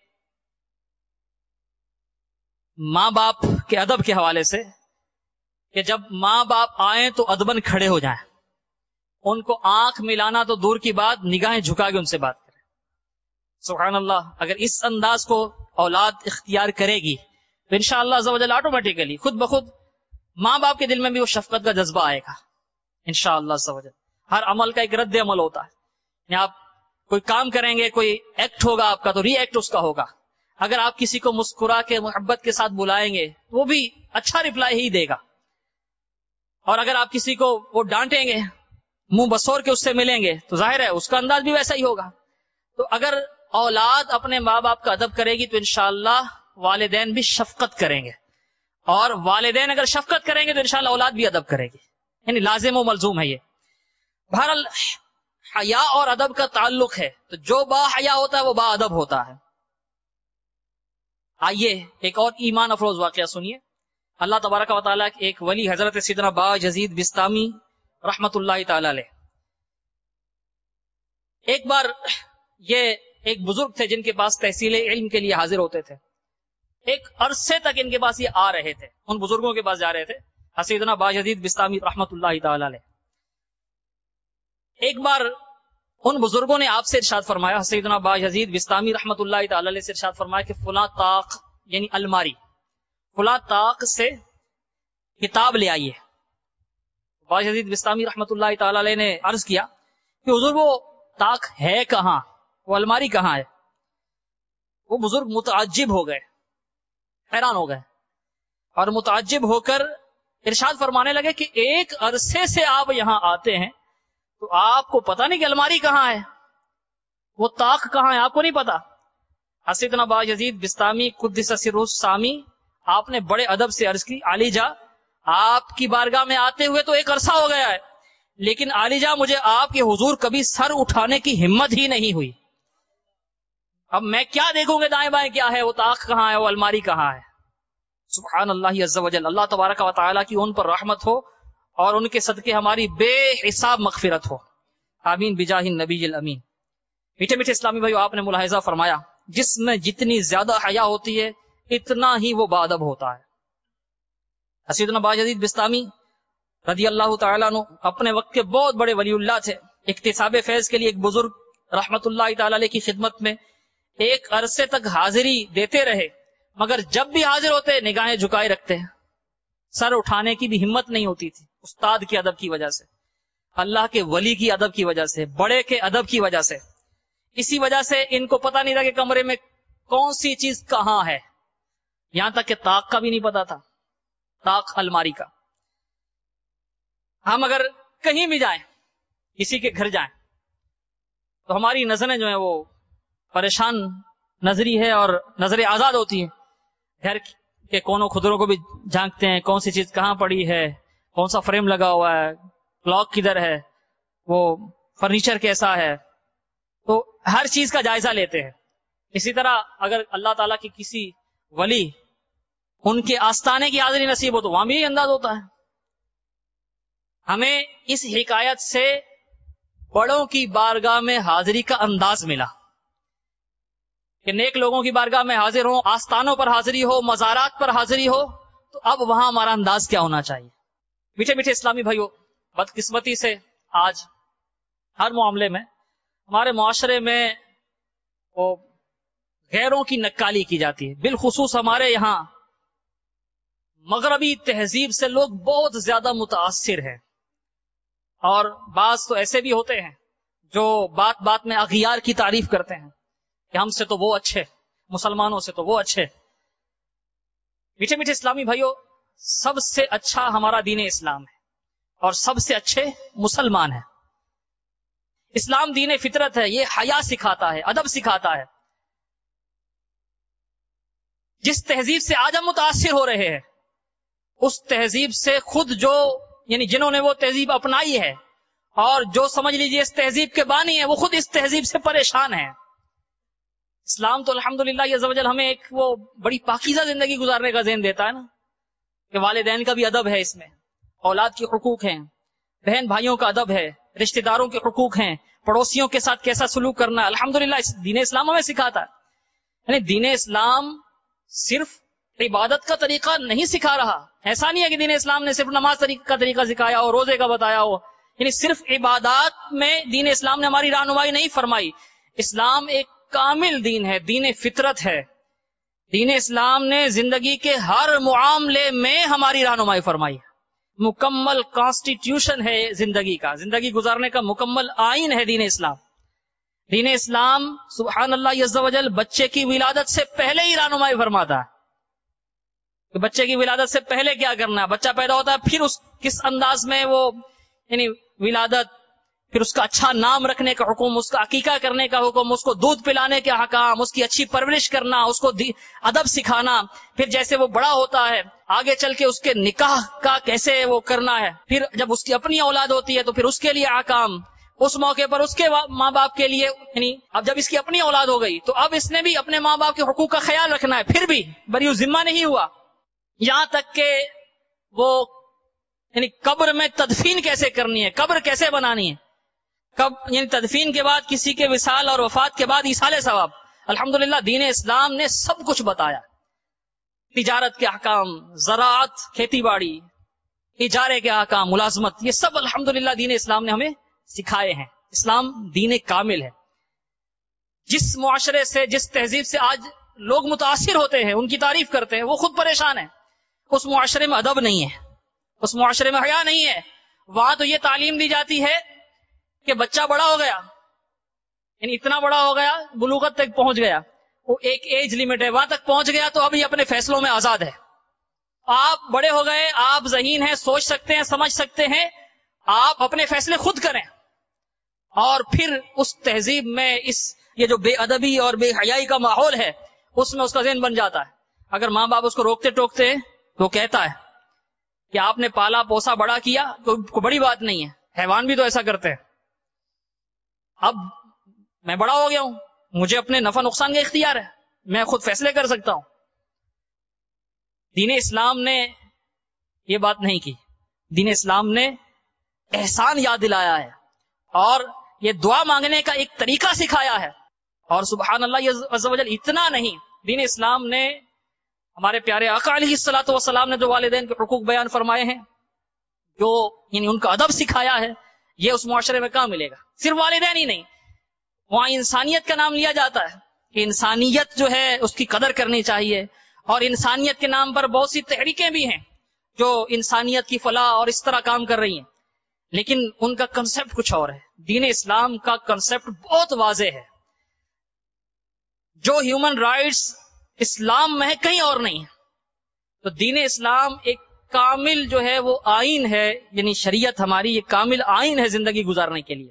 ماں باپ کے ادب کے حوالے سے کہ جب ماں باپ آئیں تو ادبن کھڑے ہو جائیں. ان کو آنکھ ملانا تو دور کی بات، نگاہیں جھکا کے ان سے بات کریں. سبحان اللہ. اگر اس انداز کو اولاد اختیار کرے گی تو انشاءاللہ عز و جل آٹومیٹیکلی خود بخود ماں باپ کے دل میں بھی وہ شفقت کا جذبہ آئے گا انشاءاللہ عز و جل. ہر عمل کا ایک رد عمل ہوتا ہے. یعنی آپ کوئی کام کریں گے، کوئی ایکٹ ہوگا آپ کا تو ری ایکٹ اس کا ہوگا. اگر آپ کسی کو مسکرا کے محبت کے ساتھ بلائیں گے وہ بھی اچھا رپلائی ہی دے گا. اور اگر آپ کسی کو وہ ڈانٹیں گے، منہ بسور کے اس سے ملیں گے تو ظاہر ہے اس کا انداز بھی ویسا ہی ہوگا. تو اگر اولاد اپنے ماں باپ کا ادب کرے گی تو انشاءاللہ والدین بھی شفقت کریں گے، اور والدین اگر شفقت کریں گے تو انشاءاللہ اولاد بھی ادب کرے گی. یعنی لازم و ملزوم ہے یہ. بہرحال حیا اور ادب کا تعلق ہے، تو جو با حیا ہوتا ہے وہ با ادب ہوتا ہے. آئیے ایک اور ایمان افروز واقعہ سنیے. اللہ تبارک و تعالیٰ کے ایک ولی حضرت سیدنا با یزید بستامی رحمت اللہ تعالی علیہ، ایک بار یہ ایک بزرگ تھے جن کے پاس تحصیل علم کے لیے حاضر ہوتے تھے. ایک عرصے تک ان کے پاس یہ آ رہے تھے، ان بزرگوں کے پاس جا رہے تھے. سیدنا با یزید بستامی رحمت اللہ تعالی علیہ ایک بار ان بزرگوں نے آپ سے ارشاد فرمایا، سیدنا با یزید بستامی رحمت اللہ تعالی علیہ سے ارشاد فرمایا کہ فلاں طاق یعنی الماری، فلاں طاق سے کتاب لے آئیے. با یزید بستامی رحمت اللہ تعالی علیہ نے عرض کیا کہ حضور وہ طاق ہے کہاں، وہ الماری کہاں ہے؟ وہ بزرگ متعجب ہو گئے، حیران ہو گئے، اور متعجب ہو کر ارشاد فرمانے لگے کہ ایک عرصے سے آپ یہاں آتے ہیں تو آپ کو پتہ نہیں کہ الماری کہاں ہے، وہ طاق کہاں ہے، آپ کو نہیں پتا؟ سیدنا با یزید بستامی قدس سرہ السامی آپ نے بڑے ادب سے عرض کی، علی جا آپ کی بارگاہ میں آتے ہوئے تو ایک عرصہ ہو گیا ہے، لیکن علی جا مجھے آپ کے حضور کبھی سر اٹھانے کی ہمت ہی نہیں ہوئی. اب میں کیا دیکھوں گے دائیں بائیں کیا ہے، وہ طاق کہاں ہے، وہ الماری کہاں ہے. سبحان اللہ عز و جل. اللہ تبارک و تعالیٰ کی ان پر رحمت ہو اور ان کے صدقے ہماری بے حساب مغفرت ہو. آمین بجاہ النبی الامین. میٹھے میٹھے اسلامی بھائیو، آپ نے ملاحظہ فرمایا جس میں جتنی زیادہ حیا ہوتی ہے اتنا ہی وہ باادب ہوتا ہے. سیدنا با یزید بستامی رضی اللہ تعالیٰ عنہ اپنے وقت کے بہت بڑے ولی اللہ تھے. اکتساب فیض کے لیے ایک بزرگ رحمت اللہ تعالی علیہ کی خدمت میں ایک عرصے تک حاضری دیتے رہے، مگر جب بھی حاضر ہوتے نگاہیں جھکائے رکھتے ہیں، سر اٹھانے کی بھی ہمت نہیں ہوتی تھی. استاد کے ادب کی وجہ سے، اللہ کے ولی کی ادب کی وجہ سے، بڑے کے ادب کی وجہ سے. اسی وجہ سے ان کو پتہ نہیں تھا کہ کمرے میں کون سی چیز کہاں ہے، یہاں تک کہ طاق کا بھی نہیں پتا تھا، طاق الماری کا. ہم اگر کہیں بھی جائیں، کسی کے گھر جائیں تو ہماری نظریں جو ہیں وہ پریشان نظری ہے اور نظریں آزاد ہوتی ہیں. گھر کے کونوں خدروں کو بھی جھانکتے ہیں، کون سی چیز کہاں پڑی ہے، کون سا فریم لگا ہوا ہے، کلاک کدھر ہے، وہ فرنیچر کیسا ہے، تو ہر چیز کا جائزہ لیتے ہیں. اسی طرح اگر اللہ تعالیٰ کی کسی ولی ان کے آستانے کی حاضری نصیب ہو تو وہاں بھی یہی انداز ہوتا ہے. ہمیں اس حکایت سے بڑوں کی بارگاہ میں حاضری کا انداز ملا کہ نیک لوگوں کی بارگاہ میں حاضر ہوں، آستانوں پر حاضری ہو، مزارات پر حاضری ہو، تو اب وہاں ہمارا انداز کیا ہونا چاہیے. میٹھے میٹھے اسلامی بھائیو، بدقسمتی سے آج ہر معاملے میں ہمارے معاشرے میں وہ غیروں کی نکالی کی جاتی ہے. بالخصوص ہمارے یہاں مغربی تہذیب سے لوگ بہت زیادہ متاثر ہیں، اور بعض تو ایسے بھی ہوتے ہیں جو بات بات میں اغیار کی تعریف کرتے ہیں کہ ہم سے تو وہ اچھے، مسلمانوں سے تو وہ اچھے. میٹھے میٹھے اسلامی بھائیو، سب سے اچھا ہمارا دین اسلام ہے اور سب سے اچھے مسلمان ہیں. اسلام دین فطرت ہے، یہ حیا سکھاتا ہے، ادب سکھاتا ہے. جس تہذیب سے آج ہم متاثر ہو رہے ہیں اس تہذیب سے خود جو یعنی جنہوں نے وہ تہذیب اپنائی ہے اور جو سمجھ لیجیے اس تہذیب کے بانی ہیں وہ خود اس تہذیب سے پریشان ہیں. اسلام تو الحمدللہ عز و جل ہمیں ایک وہ بڑی پاکیزہ زندگی گزارنے کا ذہن دیتا ہے نا کہ والدین کا بھی ادب ہے، اس میں اولاد کے حقوق ہیں، بہن بھائیوں کا ادب ہے، رشتہ داروں کے حقوق ہیں، پڑوسیوں کے ساتھ کیسا سلوک کرنا ہے. الحمدللہ دین اسلام ہمیں سکھاتا ہے. یعنی دین اسلام صرف عبادت کا طریقہ نہیں سکھا رہا. ایسا نہیں ہے کہ دین اسلام نے صرف نماز کا طریقہ سکھایا ہو، روزے کا بتایا ہو. یعنی صرف عبادات میں دین اسلام نے ہماری رہنمائی نہیں فرمائی. اسلام ایک کامل دین ہے، دین فطرت ہے. دین اسلام نے زندگی کے ہر معاملے میں ہماری رہنمائی فرمائی. مکمل کانسٹیٹیوشن ہے زندگی کا، زندگی گزارنے کا مکمل آئین ہے دین اسلام. دین اسلام سبحان اللہ عز و جل بچے کی ولادت سے پہلے ہی رہنمائی فرماتا ہے کہ بچے کی ولادت سے پہلے کیا کرنا ہے. بچہ پیدا ہوتا ہے، پھر اس کس انداز میں وہ یعنی ولادت، پھر اس کا اچھا نام رکھنے کا حکم، اس کا عقیقہ کرنے کا حکم، اس کو دودھ پلانے کے احکام، اس کی اچھی پرورش کرنا، اس کو ادب سکھانا. پھر جیسے وہ بڑا ہوتا ہے آگے چل کے اس کے نکاح کا کیسے وہ کرنا ہے. پھر جب اس کی اپنی اولاد ہوتی ہے تو پھر اس کے لیے احکام، اس موقع پر اس کے ماں باپ کے لیے. یعنی اب جب اس کی اپنی اولاد ہو گئی تو اب اس نے بھی اپنے ماں باپ کے حقوق کا خیال رکھنا ہے. پھر بھی بری ذمہ نہیں ہوا، یہاں تک کہ وہ یعنی قبر میں تدفین کیسے کرنی ہے، قبر کیسے بنانی ہے، کب یعنی تدفین کے بعد کسی کے وصال اور وفات کے بعد ایصال ثواب. الحمدللہ دین اسلام نے سب کچھ بتایا. تجارت کے احکام، زراعت، کھیتی باڑی، اجارے کے احکام، ملازمت، یہ سب الحمدللہ دین اسلام نے ہمیں سکھائے ہیں. اسلام دین کامل ہے. جس معاشرے سے، جس تہذیب سے آج لوگ متاثر ہوتے ہیں، ان کی تعریف کرتے ہیں، وہ خود پریشان ہیں. اس معاشرے میں ادب نہیں ہے، اس معاشرے میں حیا نہیں ہے. وہاں تو یہ تعلیم دی جاتی ہے کہ بچہ بڑا ہو گیا، یعنی اتنا بڑا ہو گیا، بلوغت تک پہنچ گیا، وہ ایک ایج لمٹ ہے، وہاں تک پہنچ گیا تو اب یہ اپنے فیصلوں میں آزاد ہے. آپ بڑے ہو گئے، آپ ذہین ہیں، سوچ سکتے ہیں، سمجھ سکتے ہیں، آپ اپنے فیصلے خود کریں. اور پھر اس تہذیب میں اس یہ جو بے ادبی اور بے حیائی کا ماحول ہے اس میں اس کا ذہن بن جاتا ہے. اگر ماں باپ اس کو روکتے ٹوکتے تو کہتا ہے کہ آپ نے پالا پوسا بڑا کیا تو کوئی بڑی بات نہیں ہے، حیوان بھی تو ایسا کرتے ہیں. اب میں بڑا ہو گیا ہوں، مجھے اپنے نفع نقصان کا اختیار ہے، میں خود فیصلے کر سکتا ہوں. دین اسلام نے یہ بات نہیں کی. دین اسلام نے احسان یاد دلایا ہے اور یہ دعا مانگنے کا ایک طریقہ سکھایا ہے. اور سبحان اللہ عز و جل اتنا نہیں، دین اسلام نے ہمارے پیارے آقا علیہ الصلوۃ والسلام نے جو والدین کے حقوق بیان فرمائے ہیں، جو یعنی ان کا ادب سکھایا ہے، یہ اس معاشرے میں کہاں ملے گا. صرف والدین ہی نہیں، وہاں انسانیت کا نام لیا جاتا ہے کہ انسانیت جو ہے اس کی قدر کرنی چاہیے. اور انسانیت کے نام پر بہت سی تحریکیں بھی ہیں جو انسانیت کی فلاح اور اس طرح کام کر رہی ہیں، لیکن ان کا کنسپٹ کچھ اور ہے. دین اسلام کا کنسپٹ بہت واضح ہے. جو ہیومن رائٹس اسلام میں ہے کہیں اور نہیں ہے. تو دین اسلام ایک کامل جو ہے وہ آئین ہے، یعنی شریعت ہماری یہ کامل آئین ہے زندگی گزارنے کے لیے.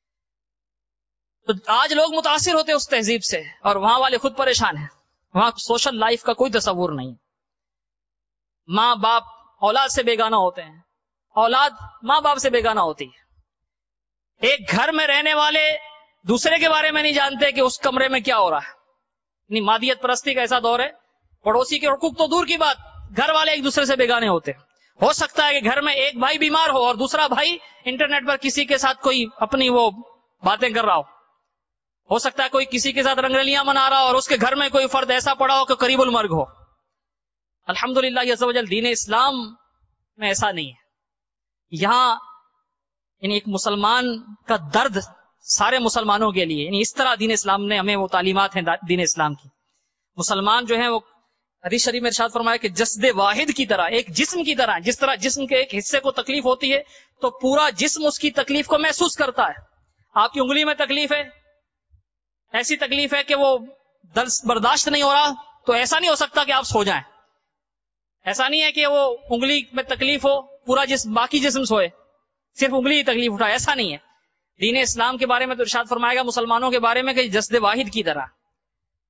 تو آج لوگ متاثر ہوتے اس تہذیب سے اور وہاں والے خود پریشان ہیں. وہاں سوشل لائف کا کوئی تصور نہیں. ماں باپ اولاد سے بیگانہ ہوتے ہیں، اولاد ماں باپ سے بیگانہ ہوتی ہے. ایک گھر میں رہنے والے دوسرے کے بارے میں نہیں جانتے کہ اس کمرے میں کیا ہو رہا ہے. نہیں، مادیت پرستی کا ایسا دور ہے، پڑوسی کے حقوق تو دور کی بات، گھر والے ایک دوسرے سے بیگانے ہوتے ہیں. ہو سکتا ہے کہ گھر میں ایک بھائی بیمار ہو اور دوسرا بھائی انٹرنیٹ پر کسی کے ساتھ کوئی اپنی وہ باتیں کر رہا ہو. ہو سکتا ہے کوئی کسی کے ساتھ رنگرلیاں منا رہا ہو اور اس کے گھر میں کوئی فرد ایسا پڑا ہو کہ قریب المرگ ہو. الحمدللہ عز و جل دین اسلام میں ایسا نہیں ہے. یہاں یعنی ایک مسلمان کا درد سارے مسلمانوں کے لیے، یعنی اس طرح دین اسلام نے ہمیں وہ تعلیمات ہیں دین اسلام کی. مسلمان جو ہیں وہ حدیث شریف میں ارشاد فرمایا کہ جسد واحد کی طرح، ایک جسم کی طرح، جس طرح جسم کے ایک حصے کو تکلیف ہوتی ہے تو پورا جسم اس کی تکلیف کو محسوس کرتا ہے. آپ کی انگلی میں تکلیف ہے، ایسی تکلیف ہے کہ وہ درد برداشت نہیں ہو رہا، تو ایسا نہیں ہو سکتا کہ آپ سو جائیں. ایسا نہیں ہے کہ وہ انگلی میں تکلیف ہو پورا جسم باقی جسم سوئے، صرف انگلی ہی تکلیف اٹھائے، ایسا نہیں ہے. دین اسلام کے بارے میں تو ارشاد فرمائے گا مسلمانوں کے بارے میں کہ جسد واحد کی طرح.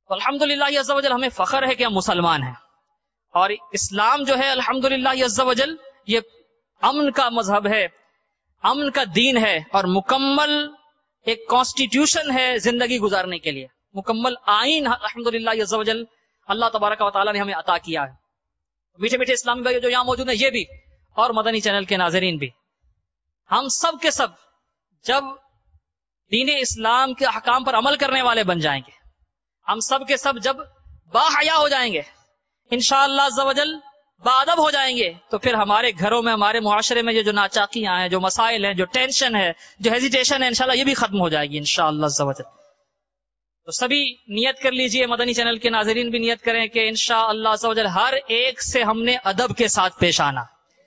الحمدللہ عز و جل ہمیں فخر ہے کہ ہم مسلمان ہیں، اور اسلام جو ہے الحمدللہ عز و جل یہ امن کا مذہب ہے، امن کا دین ہے، اور مکمل ایک کانسٹیٹیوشن ہے زندگی گزارنے کے لیے، مکمل آئین الحمدللہ عز و جل اللہ تبارک و تعالیٰ نے ہمیں عطا کیا ہے۔ میٹھے میٹھے اسلامی بھائی جو یہاں موجود ہیں یہ بھی، اور مدنی چینل کے ناظرین بھی، ہم سب کے سب جب دین اسلام کے احکام پر عمل کرنے والے بن جائیں گے، ہم سب کے سب جب باحیا ہو جائیں گے انشاءاللہ عز و جل، باادب ہو جائیں گے، تو پھر ہمارے گھروں میں، ہمارے معاشرے میں یہ جو ناچاکیاں ہیں، جو مسائل ہیں، جو ٹینشن ہے، جو ہیزیٹیشن ہے، انشاءاللہ یہ بھی ختم ہو جائے گی انشاءاللہ عز و جل۔ تو سبھی نیت کر لیجئے، مدنی چینل کے ناظرین بھی نیت کریں کہ انشاءاللہ عز و جل ہر ایک سے ہم نے ادب کے ساتھ پیش آنا،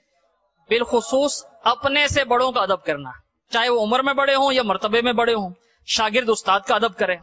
بالخصوص اپنے سے بڑوں کا ادب کرنا، چاہے وہ عمر میں بڑے ہوں یا مرتبے میں بڑے ہوں۔ شاگرد استاد کا ادب کرے،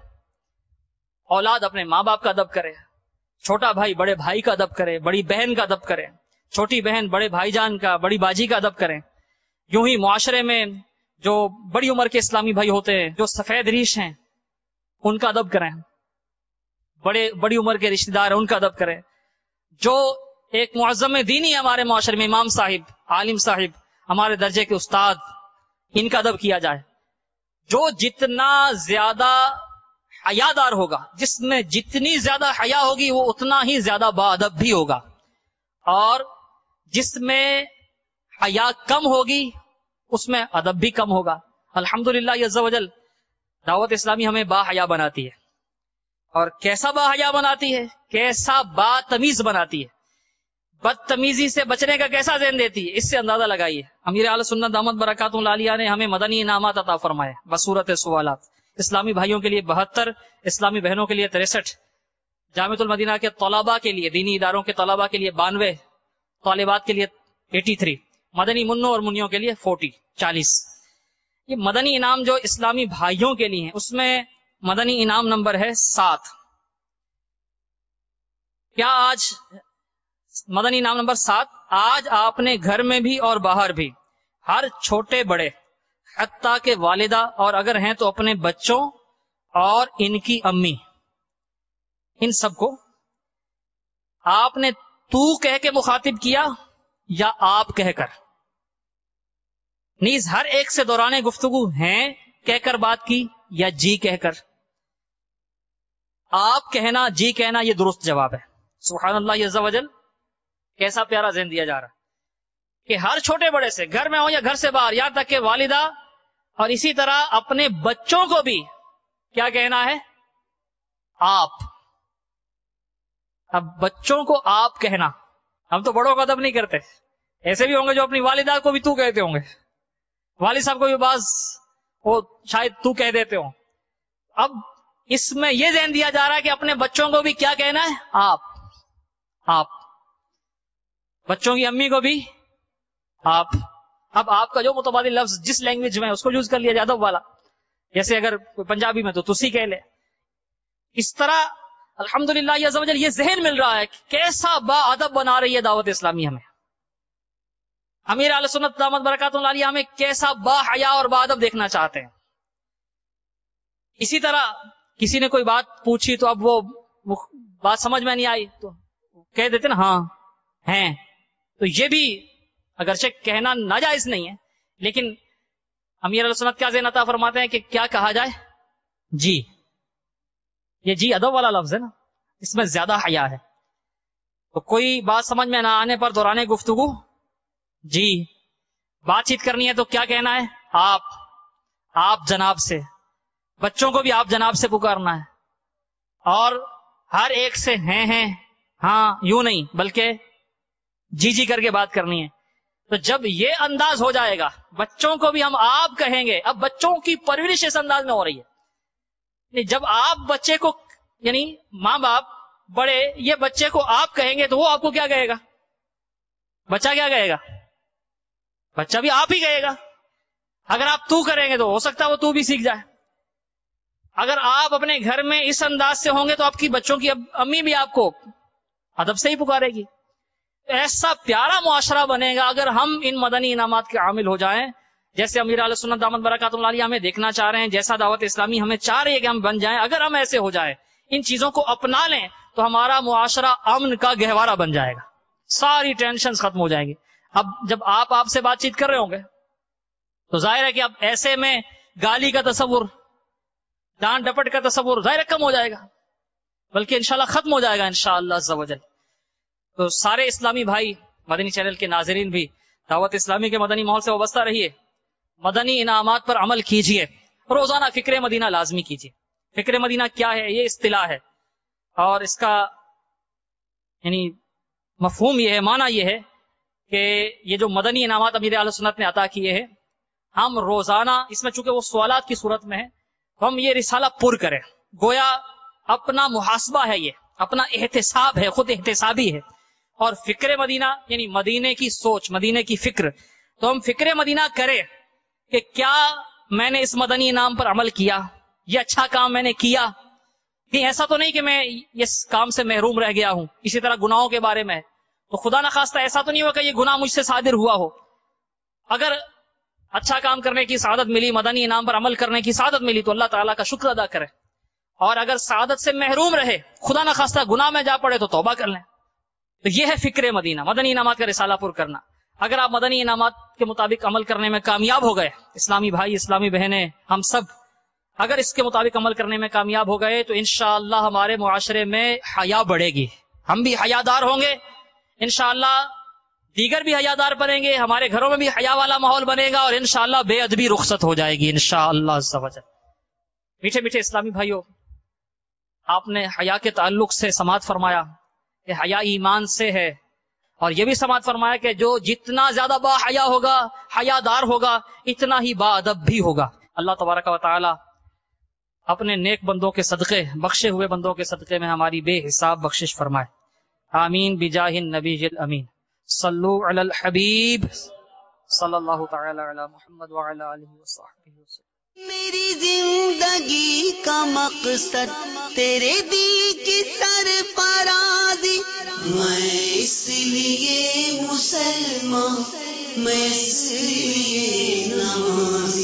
اولاد اپنے ماں باپ کا ادب کرے، چھوٹا بھائی بڑے بھائی کا ادب کرے، بڑی بہن کا ادب کرے، چھوٹی بہن بڑے بھائی جان کا، بڑی باجی کا ادب کریں۔ یوں ہی معاشرے میں جو بڑی عمر کے اسلامی بھائی ہوتے ہیں، جو سفید ریش ہیں، ان کا ادب کریں، بڑے بڑی عمر کے رشتہ دار ہیں ان کا ادب کریں۔ جو ایک معظم دینی ہے ہمارے معاشرے میں، امام صاحب، عالم صاحب، ہمارے درجے کے استاد، ان کا ادب کیا جائے۔ جو جتنا زیادہ حیادار ہوگا، جس میں جتنی زیادہ حیا ہوگی، وہ اتنا ہی زیادہ با ادب بھی ہوگا، اور جس میں حیا کم ہوگی اس میں ادب بھی کم ہوگا۔ الحمدللہ عز و جل دعوت اسلامی ہمیں با حیا بناتی ہے، اور کیسا با حیا بناتی ہے، کیسا با تمیز بناتی ہے، بدتمیزی سے بچنے کا کیسا ذہن دیتی ہے، اس سے اندازہ لگائیے۔ امیر اہل سنت دامت برکاتہ العالیہ نے ہمیں مدنی انعامات عطا فرمائے بصورت سوالات، اسلامی بھائیوں کے لیے بہتر، اسلامی بہنوں کے لیے تریسٹھ، جامعۃ المدینہ کے طلباء کے لیے، دینی اداروں کے طلباء کے لیے بانوے، طالبات کے لیے ایٹی تھری، مدنی منوں اور منیوں کے لیے فورٹی، چالیس۔ یہ مدنی انعام جو اسلامی بھائیوں کے لیے ہیں، اس میں مدنی انعام نمبر ہے سات۔ کیا آج مدنی انعام نمبر سات، آج آپ نے گھر میں بھی اور باہر بھی ہر چھوٹے بڑے، حتیٰ کہ والدہ، اور اگر ہیں تو اپنے بچوں اور ان کی امی، ان سب کو آپ نے تو کہہ کے مخاطب کیا یا آپ کہہ کر؟ نیز ہر ایک سے دوران گفتگو ہیں کہہ کر بات کی یا جی کہہ کر؟ آپ کہنا، جی کہنا، یہ درست جواب ہے۔ سبحان اللہ عز و جل، کیسا پیارا ذہن دیا جا رہا کہ ہر چھوٹے بڑے سے، گھر میں ہو یا گھر سے باہر، یہاں تک کہ والدہ، اور اسی طرح اپنے بچوں کو بھی کیا کہنا ہے؟ آپ۔ اب بچوں کو آپ کہنا، ہم تو بڑوں کا ادب نہیں کرتے، ایسے بھی ہوں گے جو اپنی والدہ کو بھی تو کہتے ہوں گے، والد صاحب کو بھی بعض وہ شاید تو کہہ دیتے ہوں۔ اب اس میں یہ ذہن دیا جا رہا ہے کہ اپنے بچوں کو بھی کیا کہنا ہے؟ آپ۔ آپ بچوں کی امی کو بھی آپ۔ اب آپ کا جو متبادل لفظ جس لینگویج میں اس کو یوز کر لیا جائے ادب والا، جیسے اگر پنجابی میں تو تسی کہہ لے۔ اس طرح الحمدللہ عز و جل یہ ذہن مل رہا ہے کہ کیسا با ادب بنا رہی ہے دعوت اسلامی ہمیں۔ امیر اہل سنت دامت برکاتہ العالیہ ہمیں کیسا با حیا اور با ادب دیکھنا چاہتے ہیں۔ اسی طرح کسی نے کوئی بات پوچھی تو اب وہ بات سمجھ میں نہیں آئی تو کہہ دیتے نا ہاں ہیں، تو یہ بھی اگرچہ کہنا ناجائز نہیں ہے، لیکن امیر اہل سنت کیا ذہن عطا فرماتے ہیں کہ کیا کہا جائے؟ جی۔ یہ جی ادب والا لفظ ہے نا، اس میں زیادہ حیا ہے۔ تو کوئی بات سمجھ میں نہ آنے پر دوران گفتگو جی، بات چیت کرنی ہے تو کیا کہنا ہے؟ آپ۔ آپ جناب سے، بچوں کو بھی آپ جناب سے پکارنا ہے، اور ہر ایک سے ہیں ہیں ہاں یوں نہیں بلکہ جی جی کر کے بات کرنی ہے۔ تو جب یہ انداز ہو جائے گا، بچوں کو بھی ہم آپ کہیں گے۔ اب بچوں کی پرورش اس انداز میں ہو رہی ہے، جب آپ بچے کو، یعنی ماں باپ بڑے یہ بچے کو آپ کہیں گے تو وہ آپ کو کیا کہے گا؟ بچہ کیا کہے گا؟ بچہ بھی آپ ہی کہے گا۔ اگر آپ تو کریں گے تو ہو سکتا ہے وہ تو بھی سیکھ جائے۔ اگر آپ اپنے گھر میں اس انداز سے ہوں گے تو آپ کی بچوں کی امی بھی آپ کو ادب سے ہی پکارے گی۔ ایسا پیارا معاشرہ بنے گا اگر ہم ان مدنی انعامات کے عامل ہو جائیں، جیسے امیر اہل سنت دامت برکاتہ العالیہ ہمیں دیکھنا چاہ رہے ہیں، جیسا دعوت اسلامی ہمیں چاہ رہی ہے کہ ہم بن جائیں۔ اگر ہم ایسے ہو جائیں ان چیزوں کو اپنا لیں تو ہمارا معاشرہ امن کا گہوارہ بن جائے گا، ساری ٹینشنز ختم ہو جائیں گی۔ اب جب آپ آپ سے بات چیت کر رہے ہوں گے تو ظاہر ہے کہ اب ایسے میں گالی کا تصور، ڈانٹ ڈپٹ کا تصور ظاہر کم ہو جائے گا، بلکہ انشاءاللہ ختم ہو جائے گا انشاءاللہ عز و جل۔ تو سارے اسلامی بھائی، مدنی چینل کے ناظرین بھی دعوت اسلامی کے مدنی ماحول سے وابستہ رہیے، مدنی انعامات پر عمل کیجیے، روزانہ فکر مدینہ لازمی کیجیے۔ فکر مدینہ کیا ہے؟ یہ اصطلاح ہے، اور اس کا یعنی مفہوم یہ ہے، معنی یہ ہے کہ یہ جو مدنی انعامات امیر اہل سنت نے عطا کیے ہیں، ہم روزانہ اس میں چونکہ وہ سوالات کی صورت میں ہے، ہم یہ رسالہ پر کریں، گویا اپنا محاسبہ ہے، یہ اپنا احتساب ہے، خود احتسابی ہے۔ اور فکر مدینہ یعنی مدینے کی سوچ، مدینے کی فکر، تو ہم فکر مدینہ کریں کہ کیا میں نے اس مدنی انعام پر عمل کیا، یہ اچھا کام میں نے کیا، کہ ایسا تو نہیں کہ میں اس کام سے محروم رہ گیا ہوں۔ اسی طرح گناہوں کے بارے میں تو خدا نخواستہ ایسا تو نہیں ہوا کہ یہ گناہ مجھ سے صادر ہوا ہو۔ اگر اچھا کام کرنے کی سعادت ملی، مدنی انعام پر عمل کرنے کی سعادت ملی، تو اللہ تعالیٰ کا شکر ادا کرے، اور اگر سعادت سے محروم رہے، خدا نخواستہ گناہ میں جا پڑے، تو توبہ کر لیں۔ تو یہ ہے فکر مدینہ، مدنی انعامات کا رسالہ پر کرنا۔ اگر آپ مدنی انعامات کے مطابق عمل کرنے میں کامیاب ہو گئے، اسلامی بھائی، اسلامی بہنیں، ہم سب اگر اس کے مطابق عمل کرنے میں کامیاب ہو گئے تو انشاءاللہ ہمارے معاشرے میں حیا بڑھے گی، ہم بھی حیادار ہوں گے، انشاءاللہ دیگر بھی حیادار بنیں گے، ہمارے گھروں میں بھی حیا والا ماحول بنے گا، اور انشاءاللہ بے ادبی رخصت ہو جائے گی انشاءاللہ عز و جل۔ میٹھے میٹھے اسلامی بھائیوں، آپ نے حیا کے تعلق سے سماعت فرمایا کہ حیا ایمان سے ہے، اور یہ بھی سماعت فرمایا کہ جو جتنا زیادہ با حیا ہوگا، حیادار ہوگا، اتنا ہی با ادب بھی ہوگا۔ اللہ تبارک و تعالی اپنے نیک بندوں کے صدقے، بخشے ہوئے بندوں کے صدقے میں ہماری بے حساب بخشش فرمائے، آمین بجاہ النبی الامین۔ صلو علی الحبیب صلی اللہ تعالی علی محمد وعلی آلہ وصحبہ وسلم۔ میری زندگی کا مقصد تیرے دی کی سرفرازی، میں اس لیے مسلمان، میں اس لیے نمازی۔